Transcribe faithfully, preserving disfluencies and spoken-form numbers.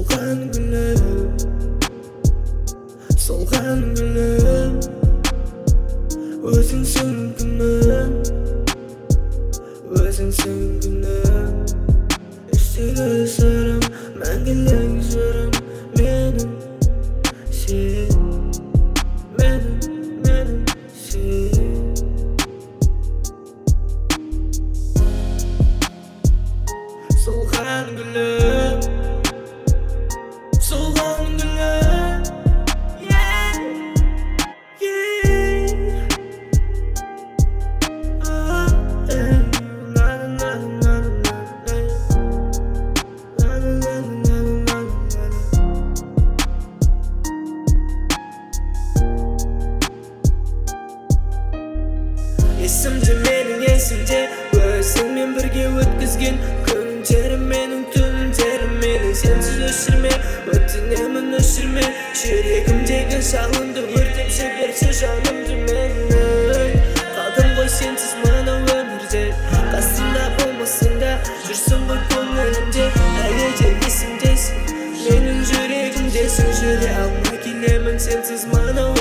Солған гүлім, солған гүлім, өзіңсің күнім, өзіңсің күнім. Іштегі сырым, мәңгілік жырым, менің сен, менің, менің сен. Солған гүлім, солған гүлім, yeah, yeah. Ah, eh, na na na na na na, na na na na na na. Есімде менің есімде, өзіңмен бірге өткізген күндерім менің, түндерім менің. Сенсіз өшірме, өтінемін өшірме, жүрегімдегі жалынды өртеп жіберші жанымды менің. Қалдым ғой сенсіз мынау өмірде, қасымда болмасың да жүрсің ғой көңілімде. Әлі де есімдесің, менің жүрегімдесің, жүре алмай келемін сенсіз мынау